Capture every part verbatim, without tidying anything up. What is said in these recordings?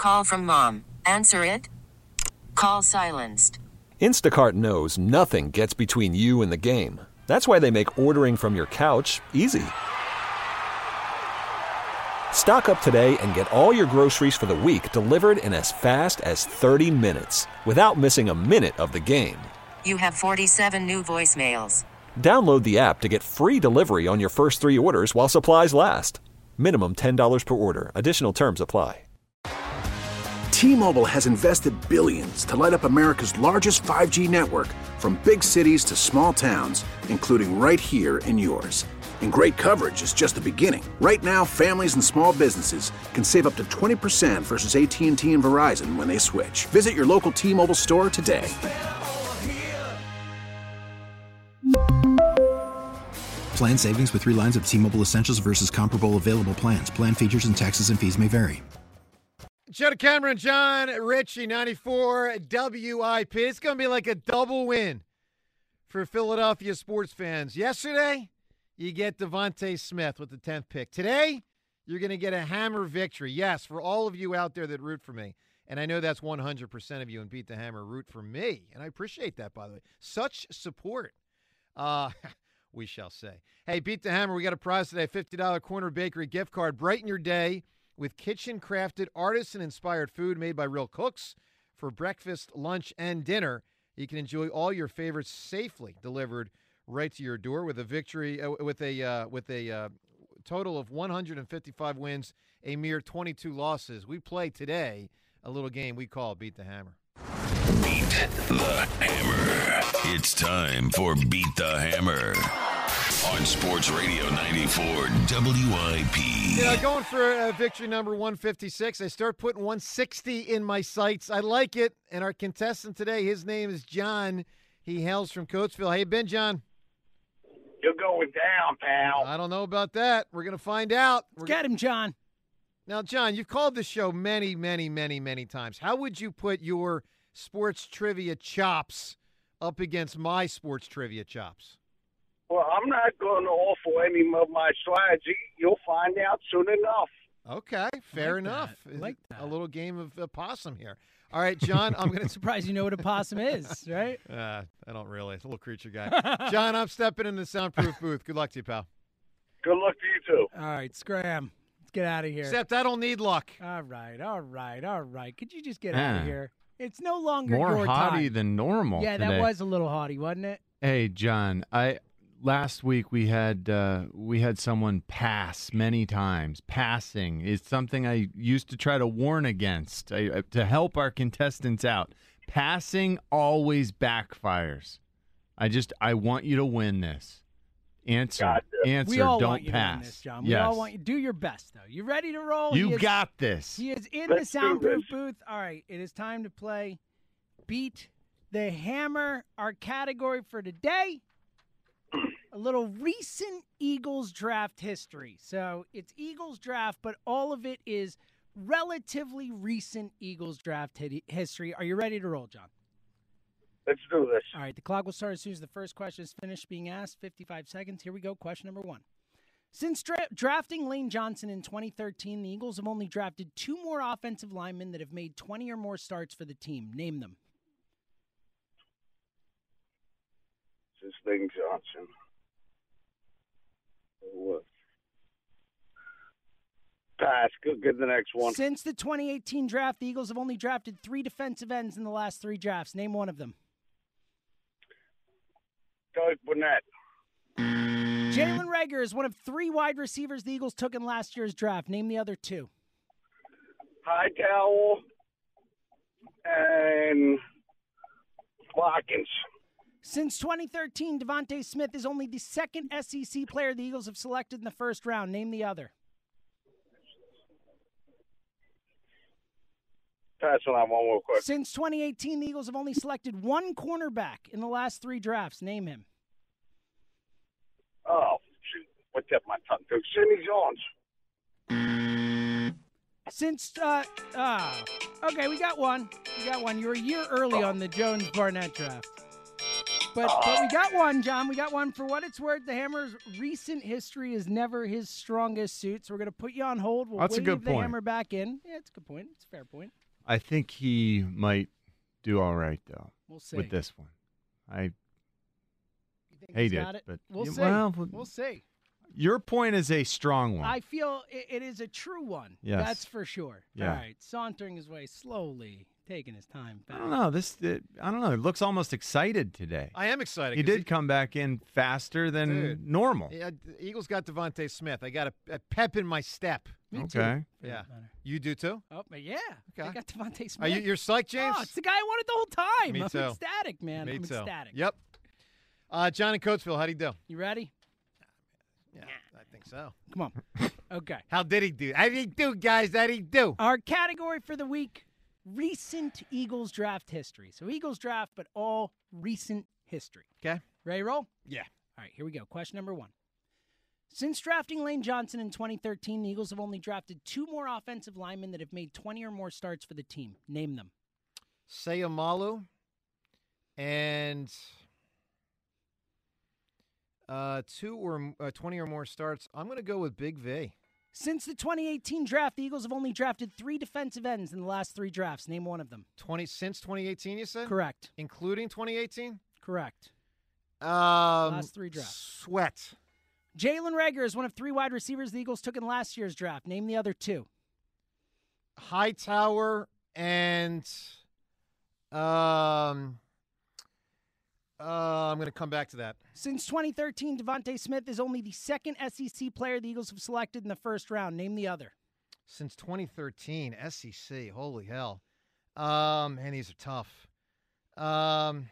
Call from mom. Answer it. Call silenced. Instacart knows nothing gets between you and the game. That's why they make ordering from your couch easy. Stock up today and get all your groceries for the week delivered in as fast as thirty minutes without missing a minute of the game. You have forty-seven new voicemails. Download the app to get free delivery on your first three orders while supplies last. Minimum ten dollars per order. Additional terms apply. T-Mobile has invested billions to light up America's largest five G network, from big cities to small towns, including right here in yours. And great coverage is just the beginning. Right now, families and small businesses can save up to twenty percent versus A T and T and Verizon when they switch. Visit your local T-Mobile store today. Plan savings with three lines of T-Mobile Essentials versus comparable available plans. Plan features and taxes and fees may vary. Joe Cameron, John Ritchie, ninety-four W I P. It's going to be like a double win for Philadelphia sports fans. Yesterday, you get Devontae Smith with the tenth pick. Today, you're going to get a hammer victory. Yes, for all of you out there that root for me. And I know that's one hundred percent of you and Beat the Hammer root for me. And I appreciate that, by the way. Such support. Uh, we shall say. Hey, Beat the Hammer, we got a prize today, fifty dollars Corner Bakery gift card. Brighten your day with kitchen-crafted, artisan-inspired food made by real cooks for breakfast, lunch, and dinner. You can enjoy all your favorites safely delivered right to your door with a victory, uh, with a uh, with a uh, total of one hundred fifty-five wins, a mere twenty-two losses. We play today a little game we call Beat the Hammer. Beat the Hammer. It's time for Beat the Hammer on Sports Radio ninety-four W I P. Yeah, going for uh, victory number one fifty-six. I start putting one sixty in my sights. I like it. And our contestant today, his name is John. He hails from Coatesville. How you been, John? You're going down, pal. I don't know about that. We're going to find out. We're Let's get him, John. Now, John, you've called this show many, many, many, many times. How would you put your sports trivia chops up against my sports trivia chops? Well, I'm not going to offer any of my strategy. You'll find out soon enough. Okay, fair like enough. that. I like that. A little game of uh, possum here. All right, John, I'm going to Surprised you know what a possum is, right? Uh, I don't really. Little creature guy. John, I'm stepping in the soundproof booth. Good luck to you, pal. Good luck to you, too. All right, scram. Let's get out of here. Except I don't need luck. All right, all right, all right. Could you just get Yeah. out of here? It's no longer More your haughty time. than normal. Yeah, today. that was a little haughty, wasn't it? Hey, John. I last week we had uh, we had someone pass many times. Passing is something I used to try to warn against I, uh, to help our contestants out. Passing always backfires. I just I want you to win this. Answer, Gotcha. answer. We all don't want you pass. to win this, John. We yes. all want you. Do your best, though. You ready to roll? You He is- got this. He is in Let's the do soundproof this. booth. All right, it is time to play Beat the Hammer. Our category for today, a little recent Eagles draft history. So it's Eagles draft, but all of it is relatively recent Eagles draft hi- history. Are you ready to roll, John? Let's do this. All right, the clock will start as soon as the first question is finished being asked. fifty-five seconds. Here we go. Question number one. Since dra- drafting Lane Johnson in twenty thirteen, the Eagles have only drafted two more offensive linemen that have made twenty or more starts for the team. Name them. This is Lane Johnson. What? Pass. Go get the next one. Since the twenty eighteen draft, the Eagles have only drafted three defensive ends in the last three drafts. Name one of them. Doug Burnett. Jalen Reagor is one of three wide receivers the Eagles took in last year's draft. Name the other two. Hightower and Watkins. Since twenty thirteen, Devontae Smith is only the second S E C player the Eagles have selected in the first round. Name the other. Pass on that one real quick. Since twenty eighteen, the Eagles have only selected one cornerback in the last three drafts. Name him. Oh, shoot. What kept my tongue? Sidney Jones. Since, uh, ah, okay, we got one. We got one. You were a year early on the Jones-Barnett draft. But, but we got one, John. We got one. For what it's worth, the Hammer's recent history is never his strongest suit, so we're going to put you on hold. We'll That's a wave good the point. Hammer back in. Yeah, it's a good point. It's a fair point. I think he might do all right, though. We'll see. With this one. I You think hate he's it, got it? but We'll yeah, see. well, we'll see. your point is a strong one. I feel it, it is a true one. Yes. That's for sure. Yeah. All right. Sauntering his way slowly, taking his time I back. don't know. This, it, I don't know. It looks almost excited today. I am excited. He 'cause did come back in faster than Dude. normal. Yeah, the Eagles got Devontae Smith. I got a, a pep in my step. Me Okay. too. for Yeah. that matter. You do too? Oh, but yeah. Okay. I got Devontae Smith. Are you you're psyched, James? Oh, it's the guy I wanted the whole time. Me I'm too. ecstatic, man. Me I'm too. ecstatic. Yep. Uh, John in Coatesville, how'd he do? You ready? Yeah, I think so. Come on. Okay. How did he do? How did he do, guys? How did he do? Our category for the week, recent Eagles draft history. So Eagles draft, but all recent history. Okay. Ready to roll? Yeah. All right, here we go. Question number one. Since drafting Lane Johnson in twenty thirteen, the Eagles have only drafted two more offensive linemen that have made twenty or more starts for the team. Name them. Sayamalu and uh, two or uh, twenty or more starts. I'm going to go with Big V. Since the twenty eighteen draft, the Eagles have only drafted three defensive ends in the last three drafts. Name one of them. twenty since twenty eighteen, you said? Correct. Including twenty eighteen? Correct. Um, Last three drafts. Sweat. Jalen Reagor is one of three wide receivers the Eagles took in last year's draft. Name the other two. Hightower and um uh I'm going to come back to that. Since twenty thirteen, Devontae Smith is only the second S E C player the Eagles have selected in the first round. Name the other. Since twenty thirteen, S E C, holy hell. Um and these are tough. Um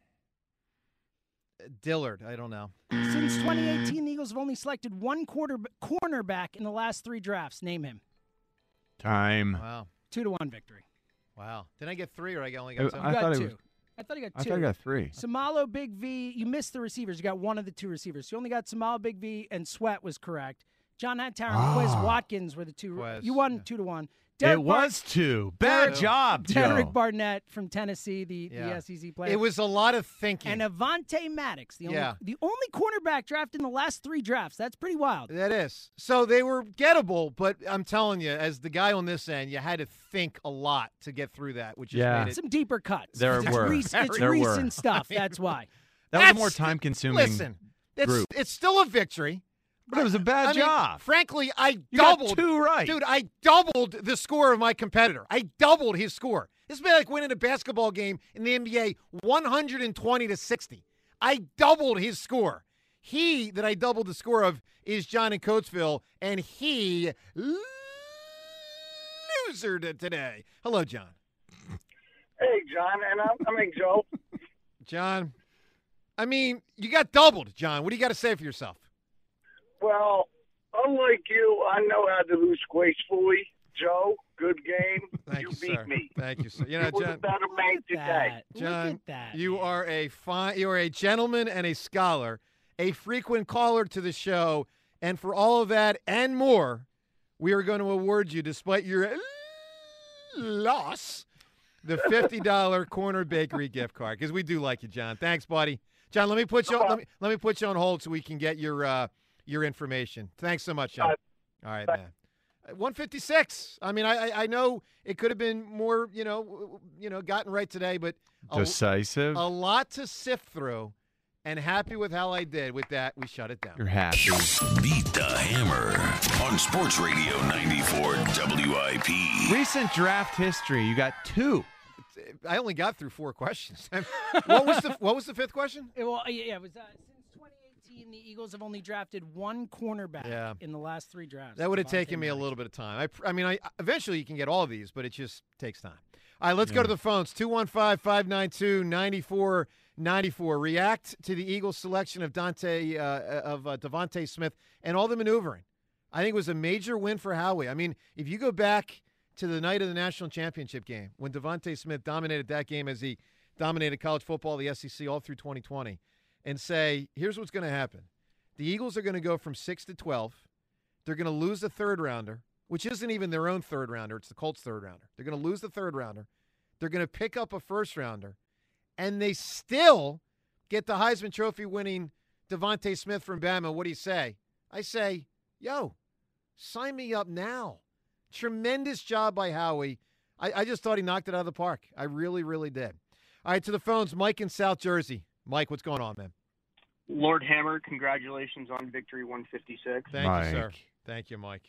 Dillard, I don't know. Since twenty eighteen, the Eagles have only selected one quarter cornerback in the last three drafts. Name him. Time. Wow. Two to one victory. Wow. Did I get three or I only got two? I You got thought it two. was- I thought you got I two. thought I got three. Samalo, Big V. You missed the receivers. You got one of the two receivers. You only got Samalo, Big V, and Sweat was correct. John Hightower and Quiz Ah. Watkins were the two. Quiz, You won yeah. two to one. It Derek Bar- was two. Bad Derek- job, Joe. Derek Barnett from Tennessee, the, Yeah. the S E C player. It was a lot of thinking. and Avonte Maddox, the only, Yeah. the only cornerback drafted in the last three drafts. That's pretty wild. That is. So they were gettable, but I'm telling you, as the guy on this end, you had to think a lot to get through that, which just Yeah. made it. Some deeper cuts. There it's were. Rec- it's There were. recent stuff. I mean, That's why. That was a That's- more time consuming. Listen, it's, group. it's still a victory. But it was a bad I mean, job. frankly, I You got doubled. two right. Dude, I doubled the score of my competitor. I doubled his score. This would be like winning a basketball game in the N B A one hundred twenty to sixty. I doubled his score. He that I doubled the score of is John in Coatesville, and he losered it today. Hello, John. Hey, John, and I'm, I mean, Joe. John, I mean, you got doubled, John. What do you got to say for yourself? Well, unlike you, I know how to lose gracefully. Joe, good game. Thank you, you beat sir. me. Thank you, sir. You know, You was a John, better man Look today. at that. John, Look at that. you man. are a fine. You are a gentleman and a scholar, a frequent caller to the show, and for all of that and more, we are going to award you, despite your loss, the fifty dollar Corner Bakery gift card, because we do like you, John. Thanks, buddy. John, let me put you. On, let me let me put you on hold so we can get your uh, your information. Thanks so much, John. All right, man. one fifty-six. I mean, I I- I know it could have been more, you know, w- w- you know, gotten right today, but a, Decisive. a lot to sift through. And happy with how I did. With that, we shut it down. You're happy. Beat the Hammer on Sports Radio ninety-four W I P. Recent draft history. You got two. I only got through four questions. what was the What was the fifth question? Yeah, well, yeah, it was uh, since twenty eighteen, the Eagles have only drafted one cornerback Yeah. in the last three drafts. That would have Devontae taken me a Maddox. little bit of time. I, pr- I mean, I eventually you can get all of these, but it just takes time. All right, let's go Yeah. to the phones. two one five, five nine two, nine four nine four. React to the Eagles' selection of Dante uh, of uh, Devontae Smith and all the maneuvering. I think it was a major win for Howie. I mean, if you go back to the night of the national championship game when Devontae Smith dominated that game as he dominated college football, the S E C, all through twenty twenty, and say, here's what's going to happen. The Eagles are going to go from six to twelve. They're going to lose the third rounder, which isn't even their own third rounder. It's the Colts' third rounder. They're going to lose the third rounder. They're going to pick up a first rounder, and they still get the Heisman Trophy winning Devontae Smith from Bama, what do you say? I say, yo, sign me up now. Tremendous job by Howie. I, I just thought he knocked it out of the park. I really, really did. All right, to the phones, Mike in South Jersey. Mike, what's going on, man? Lord Hammer, congratulations on victory one fifty-six. Thank Mike. you, sir. Thank you, Mike.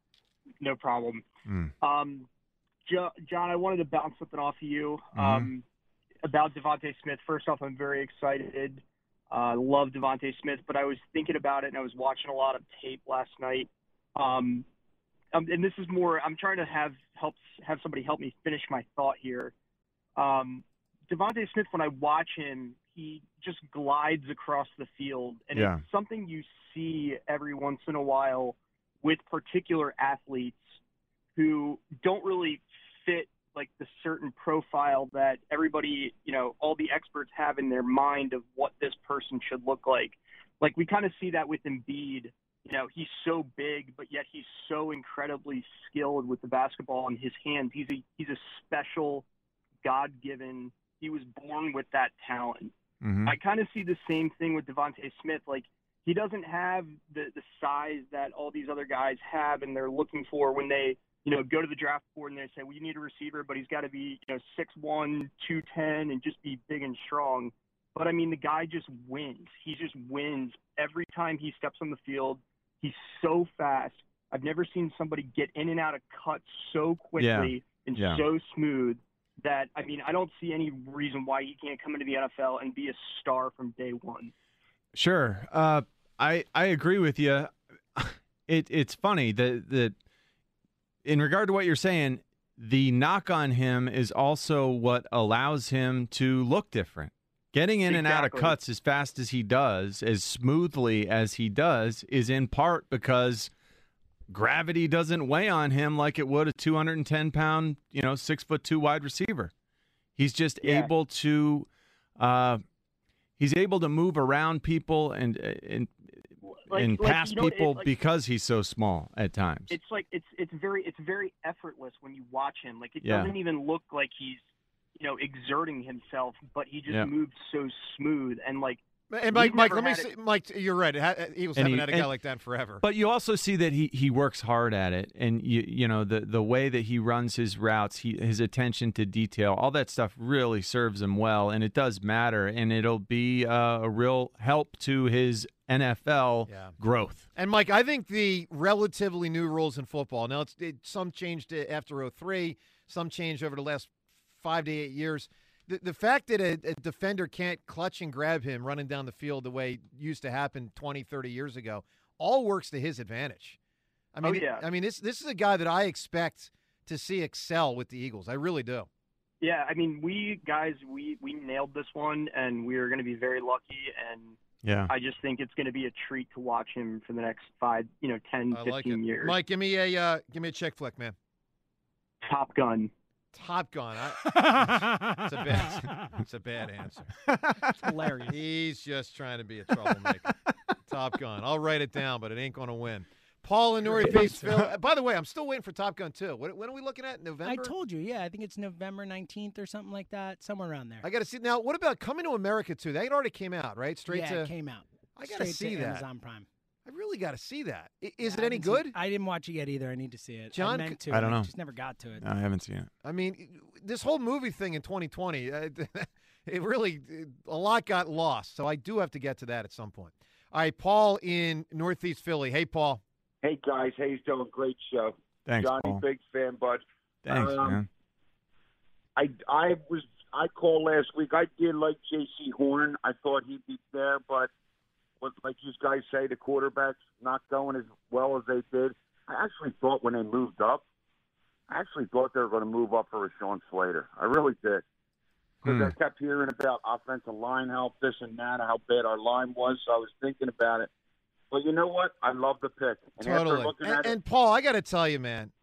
No problem. Mm. Um, jo- John, I wanted to bounce something off of you Mm-hmm. um, about Devontae Smith. First off, I'm very excited. I uh, love Devontae Smith, but I was thinking about it, and I was watching a lot of tape last night. Um, um, and this is more – I'm trying to have help have somebody help me finish my thought here. Um, Devontae Smith, when I watch him, he just glides across the field, and Yeah. it's something you see every once in a while with particular athletes who don't really fit like the certain profile that everybody, you know, all the experts have in their mind of what this person should look like. Like we kind of see that with Embiid. You know, he's so big, but yet he's so incredibly skilled with the basketball in his hands. He's a he's a special, God-given. He was born with that talent. Mm-hmm. I kind of see the same thing with Devontae Smith. Like, he doesn't have the, the size that all these other guys have and they're looking for when they, you know, go to the draft board and they say, well, you need a receiver, but he's got to be, you know, six one, two ten, and just be big and strong. But, I mean, the guy just wins. He just wins every time he steps on the field. He's so fast. I've never seen somebody get in and out of cuts so quickly Yeah. and Yeah. so smooth. That, I mean, I don't see any reason why he can't come into the N F L and be a star from day one. Sure. Uh, I I agree with you. It it's funny that that in regard to what you're saying, the knock on him is also what allows him to look different. Getting in and out of Exactly. cuts as fast as he does, as smoothly as he does, is in part because gravity doesn't weigh on him like it would a two hundred ten pound, you know, six foot two wide receiver. He's just Yeah. able to, uh, he's able to move around people and and Like- and like, pass you know, it- people like- because he's so small at times. It's like it's it's very it's very effortless when you watch him. Like it Yeah. doesn't even look like he's, you know, exerting himself, but he just Yeah. moves so smooth and like. And Mike, we've Mike, never let me had say, it- Mike, you're right. Ha- Eagles And haven't he- had a guy and- like that forever. But you also see that he, he works hard at it, and you you know the the way that he runs his routes, he, his attention to detail, all that stuff really serves him well, and it does matter, and it'll be uh, a real help to his N F L Yeah. growth. And, Mike, I think the relatively new rules in football, now it's it, some changed after oh three, some changed over the last five to eight years. The, the fact that a, a defender can't clutch and grab him running down the field the way it used to happen twenty, thirty years ago all works to his advantage. I mean, Oh, yeah. I mean, this this is a guy that I expect to see excel with the Eagles. I really do. Yeah, I mean, we guys, we we nailed this one, and we're going to be very lucky. And Yeah. I just think it's going to be a treat to watch him for the next five, you know, ten, I fifteen like it. years. Mike, give me a uh, give me a chick flick, man. Top Gun. Top Gun. I, it's a bad. It's a bad answer. It's hilarious. He's just trying to be a troublemaker. Top Gun. I'll write it down, but it ain't going to win. Paul in Northeast Philly. By the way, I'm still waiting for Top Gun two. When, when are we looking at? November? I told you, yeah. I think it's November nineteenth or something like that, somewhere around there. I got to see. Now, what about Coming to America two? That already came out, right? Straight yeah, to. it came out. I got to Straight see to that. Amazon Prime. I really got to see that. I- Is Yeah, it I any haven't seen- good? I didn't watch it yet either. I need to see it. John, I meant to. I don't and know. Just never got to it. I haven't seen it. I mean, this whole movie thing in twenty twenty, uh, it really, a lot got lost. So I do have to get to that at some point. All right, Paul in Northeast Philly. Hey, Paul. Hey, guys. How you doing? Great show. Thanks, Johnny, Paul. big fan, bud. Thanks, Um, man. I I was I called last week. I did like J C Horn. I thought he'd be there, but what, like you guys say, the quarterbacks not going as well as they did. I actually thought when they moved up, I actually thought they were going to move up for Rashawn Slater. I really did. Because Hmm. I kept hearing about offensive line help, this and that, how bad our line was. So I was thinking about it. But you know what? I love the pick. And after Totally. looking And, at it, and Paul, I got to tell you, man,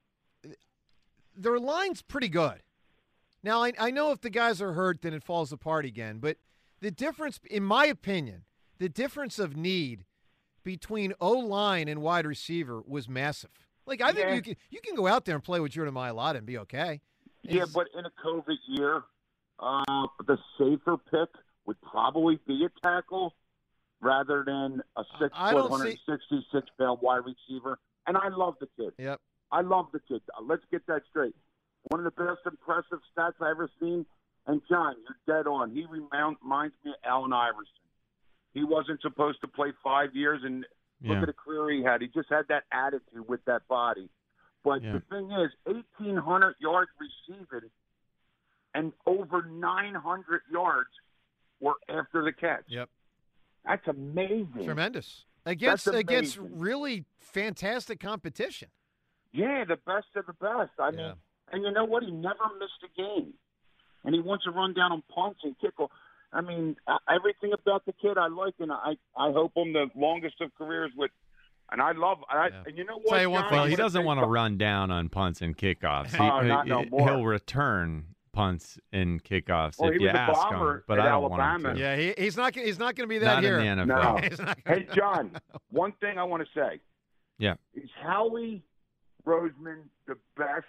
their line's pretty good. Now, I, I know if the guys are hurt, then it falls apart again. But the difference, in my opinion, the difference of need between O-line and wide receiver was massive. Like, I think Yeah. you can you can go out there and play with Jordan Mailata and be okay. yeah, It's- but in a COVID year, uh, the safer pick would probably be a tackle rather than a six I foot, don't one sixty-six pound wide receiver. And I love the kid. Yep. I love the kid. Let's get that straight. One of the best impressive stats I ever seen. And John, you're dead on. He reminds me of Allen Iverson. He wasn't supposed to play five years, and look Yeah. at the career he had. He just had that attitude with that body. But Yeah. the thing is, eighteen hundred yards receiving and over nine hundred yards were after the catch. Yep. That's amazing. Tremendous. Against That's against amazing. really fantastic competition. Yeah, the best of the best. I mean, Yeah. and you know what? He never missed a game. And he wants to run down on punts and kick. I mean, uh, everything about the kid I like, and I, I hope him the longest of careers with. And I love, I, Yeah. and you know Tell what? you one John, thing, Well, he I'm gonna doesn't say want to something. run down on punts and kickoffs. He, Oh, not no he- more. He'll return punts and kickoffs Well, if he you was a ask bomber him, but at I don't want him Alabama. to. Yeah, he, he's not gonna- he's not going to be that Not here. in the N F No. L. He's not gonna- Hey, John, one thing I want to say. Yeah. Is Howie Roseman the best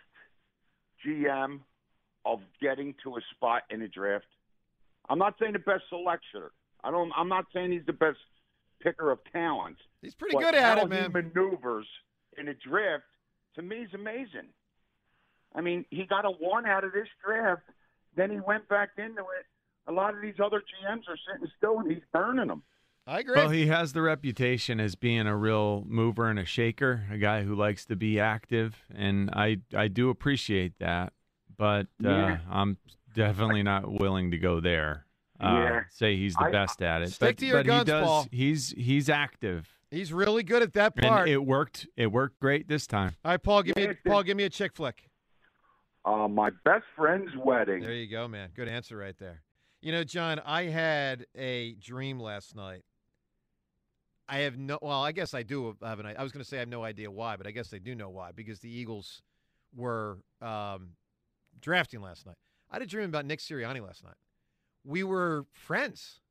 G M of getting to a spot in a draft? I'm not saying the best selectioner. I don't. I'm not saying he's the best picker of talent. He's pretty But good at how it, man. He maneuvers in a draft to me is amazing. I mean, he got a one out of this draft, then he went back into it. A lot of these other G Ms are sitting still, and he's burning them. I agree. Well, he has the reputation as being a real mover and a shaker, a guy who likes to be active, and I I do appreciate that. But uh, Yeah. I'm definitely not willing to go there. Uh, Yeah. Say he's the I- best at it. Stick but to your but guns, he does. Paul. He's he's active, He's really good at that part. and it worked. It worked great this time. All right, Paul, give me Yeah, a, it Paul, did. give me a chick flick. Uh, my best friend's wedding. There you go, man. Good answer right there. You know, John, I had a dream last night. I have no. Well, I guess I do have an. I was going to say I have no idea why, but I guess I do know why because the Eagles were um, drafting last night. I had a dream about Nick Sirianni last night. We were friends.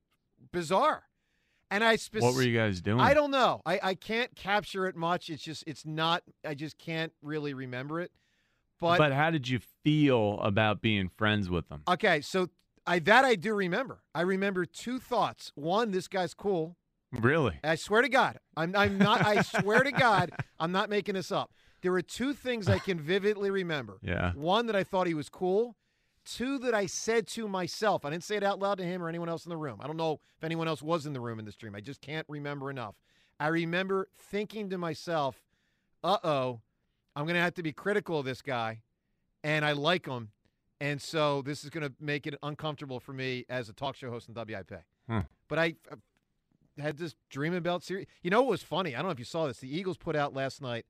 Bizarre. And I spec- What were you guys doing? I don't know. I, I can't capture it much. It's just it's not. I just can't really remember it. But, But how did you feel about being friends with them? okay, so I that I do remember. I remember two thoughts. One, this guy's cool. Really? I swear to God, I'm I'm not. I swear to God, I'm not making this up. There were two things I can vividly remember. Yeah. One, that I thought he was cool. Two, that I said to myself. I didn't say it out loud to him or anyone else in the room. I don't know if anyone else was in the room in this dream. I just can't remember enough. I remember thinking to myself, uh-oh, I'm going to have to be critical of this guy, and I like him, and so this is going to make it uncomfortable for me as a talk show host in W I P. Hmm. But I uh, had this dream about Sirianni. You know what was funny? I don't know if you saw this. The Eagles put out last night,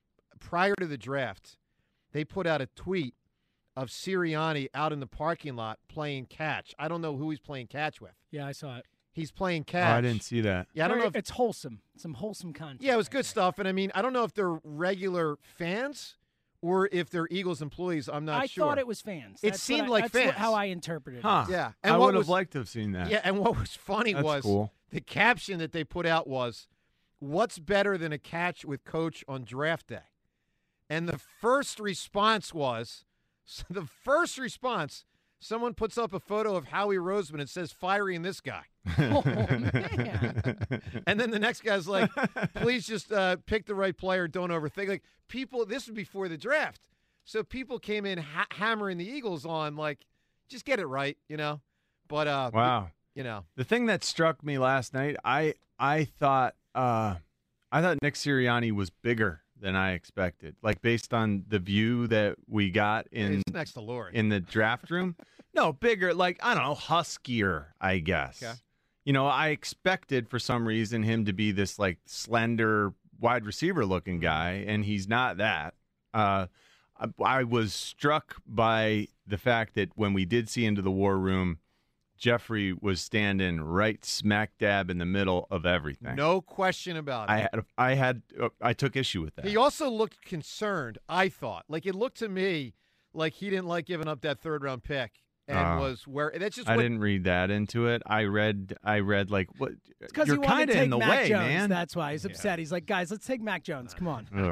prior to the draft, they put out a tweet of Sirianni out in the parking lot playing catch. I don't know who he's playing catch with. Yeah, I saw it. He's playing Oh, catch. I didn't see that. Yeah, I don't know if it's wholesome. Some wholesome content. Yeah, it was good stuff. And I mean, I don't know if they're regular fans or if they're Eagles employees. I'm not I sure. thought it was fans. It That's seemed what I- like that's fans. what- how I interpreted it. Huh. Yeah, I what would have was- liked to have seen that. Yeah, and what was funny That's was cool. the caption that they put out was, "What's better than a catch with Coach on draft day?" And the first response was, so the first response, someone puts up a photo of Howie Roseman and says, "Firing this guy." Oh, man. And then the next guy's like, "Please just uh, pick the right player. Don't overthink." Like people, this was before the draft, so people came in ha- hammering the Eagles on like, just get it right, you know. But uh, Wow. you know, The thing that struck me last night, I I thought uh, I thought Nick Sirianni was bigger than I expected. Like based on the view that we got in he's next to Lori. in the draft room. No, bigger, like I don't know, huskier, I guess. Okay. You know, I expected for some reason him to be this like slender wide receiver looking guy, and he's not that. Uh, I, I was struck by the fact that when we did see into the war room, Jeffrey was standing right smack dab in the middle of everything. No question about it. I had, I had, uh, I took issue with that. He also looked concerned, I thought. Like, it looked to me like he didn't like giving up that third-round pick and Oh. was where – that's just I what – didn't read that into it. I read, I read like what? Because You're he wanted kind to of take in the Mac way, Jones. man. That's why he's upset. He's like, guys, let's take Mac Jones. Come on. Ugh.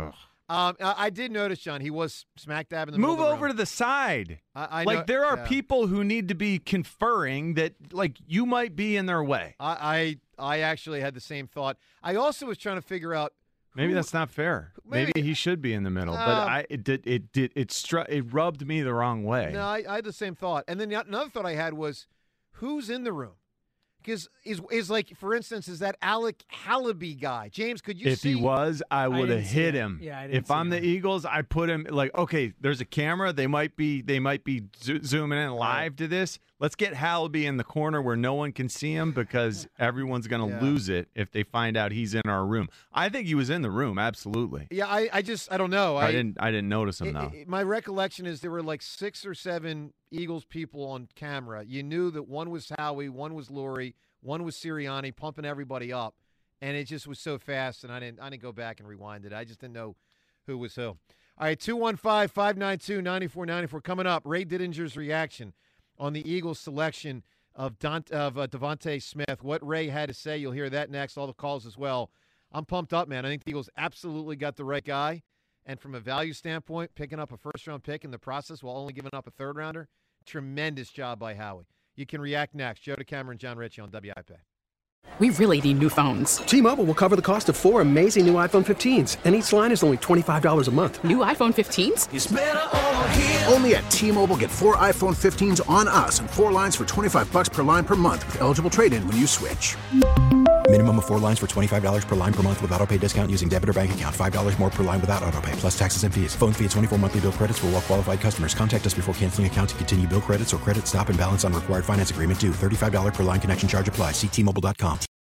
Um, I, I did notice, John, he was smack dab in the middle Move of the over room. to the side. I, I like know- there are yeah. people who need to be conferring that, like you might be in their way. I, I I actually had the same thought. I also was trying to figure out. Maybe who- that's not fair. Maybe, maybe- he should be in the middle. but Uh, I it did it did it struck it rubbed me the wrong way. No, I, I had the same thought. And then the, another thought I had was, who's in the room? Because is is like, for instance, is that Alec Halaby guy? James, could you if see? he was, I would have didn't see hit it. him. Yeah, I didn't if see I'm the him. Eagles, I put him like, okay, there's a camera. They might be they might be zo- zooming in live to this. Let's get Halaby in the corner where no one can see him because everyone's going to Yeah. lose it if they find out he's in our room. I think he was in the room, absolutely. Yeah, I, I just I don't know. I, didn't I didn't notice him it- though. it- my recollection is there were like six or seven Eagles people on camera. You knew that one was Howie, one was Lurie, one was Sirianni pumping everybody up, and it just was so fast. And I didn't I didn't go back and rewind it. I just didn't know who was who. All right, two one five, five nine two, nine four nine four coming up. Ray Didinger's reaction on the Eagles selection of Don, of uh, Devontae Smith. What Ray had to say, you'll hear that next. All the calls as well. I'm pumped up, man. I think the Eagles absolutely got the right guy. And from a value standpoint, picking up a first-round pick in the process while only giving up a third-rounder, tremendous job by Howie. You can react next. Joe DeCamera and John Ritchie on W I P. We really need new phones. T-Mobile will cover the cost of four amazing new iPhone fifteens, and each line is only twenty-five dollars a month. New iPhone fifteens? It's better over here. Only at T-Mobile, get four iPhone fifteens on us and four lines for twenty-five bucks per line per month with eligible trade-in when you switch. Minimum of four lines for twenty-five dollars per line per month with autopay discount using debit or bank account. five dollars more per line without autopay, plus taxes and fees. Phone fee at twenty-four monthly bill credits for well-qualified customers. Contact us before canceling account to continue bill credits or credit stop and balance on required finance agreement due. thirty-five dollars per line connection charge applies. See T Mobile dot com.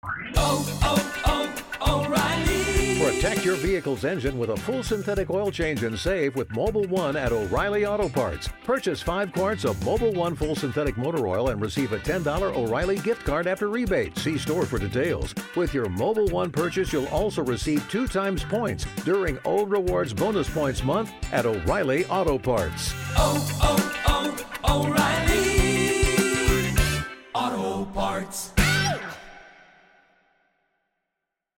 Protect your vehicle's engine with a full synthetic oil change and save with Mobile One at O'Reilly Auto Parts. Purchase five quarts of Mobile One full synthetic motor oil and receive a ten dollars O'Reilly gift card after rebate. See store for details. With your Mobile One purchase, you'll also receive two times points during O Rewards Bonus Points Month at O'Reilly Auto Parts. Oh, oh, oh, O'Reilly Auto Parts.